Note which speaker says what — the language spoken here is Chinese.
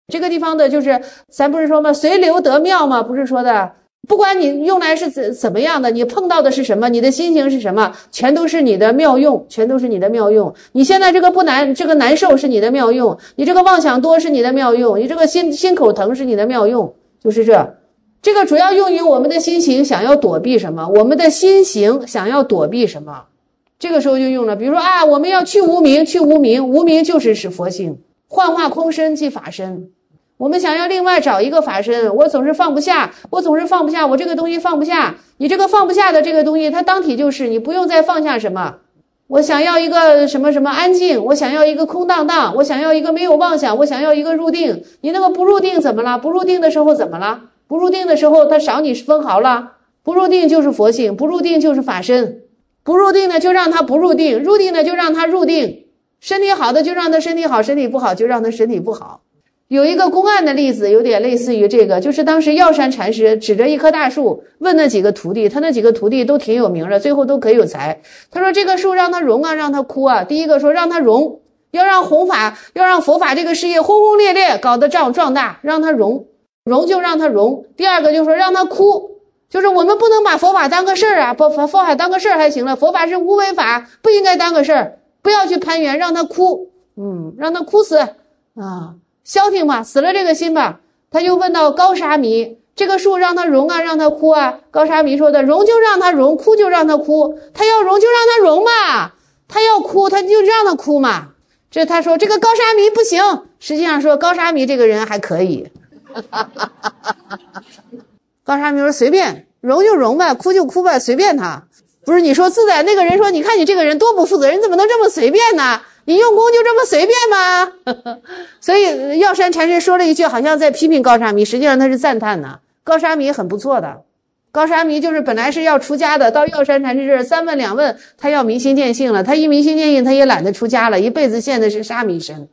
Speaker 1: 这个地方的就是咱不是说吗？随流得妙吗？不是说的，不管你用来是怎么样的，你碰到的是什么，你的心情是什么，全都是你的妙用，全都是你的妙用。你现在这个难受是你的妙用，你这个妄想多是你的妙用，你这个心口疼是你的妙用，就是这个主要用于我们的心行想要躲避什么，我们的心行想要躲避什么，这个时候就用了。比如说啊，我们要去无明，去无明，无明就是佛性，幻化空身即法身。我们想要另外找一个法身，我总是放不下，我这个东西放不下。你这个放不下的这个东西，它当体就是你不用再放下什么。我想要一个什么什么安静，我想要一个空荡荡，我想要一个没有妄想，我想要一个入定。你那个不入定怎么了？不入定的时候怎么了？不入定的时候它少你分毫了。不入定就是佛性，不入定就是法身。不入定的就让它不入定，入定的就让它入定。身体好的就让它身体好，身体不好就让它身体不好。有一个公案的例子有点类似于这个，就是当时药山禅师指着一棵大树问那几个徒弟，他那几个徒弟都挺有名的，最后都可有才。他说这个树让它荣啊，让它枯啊。第一个说让它荣，要让佛法这个事业轰轰烈烈搞得壮大，让它荣就让它荣。第二个就说让它枯，就是我们不能把佛法当个事儿啊，佛法当个事儿还行了，佛法是无为法，不应该当个事儿，不要去攀缘，让它枯，让它枯死啊。消停吧，死了这个心吧。他就问到高沙弥，这个树让它荣啊，让它枯啊。高沙弥说的，荣就让它荣，枯就让它枯。他要荣就让它荣嘛，他要枯他就让它枯嘛。这他说这个高沙弥不行，实际上说高沙弥这个人还可以。高沙弥说随便，荣就荣吧，枯就枯吧，随便他。不是你说自在那个人说，你看你这个人多不负责任，怎么能这么随便呢？你用功就这么随便吗？所以药山禅师说了一句好像在批评高沙弥，实际上他是赞叹呢。高沙弥很不错的，高沙弥就是本来是要出家的，到药山禅师这儿三问两问，他要明心见性了，他一明心见性他也懒得出家了，一辈子现的是沙弥身。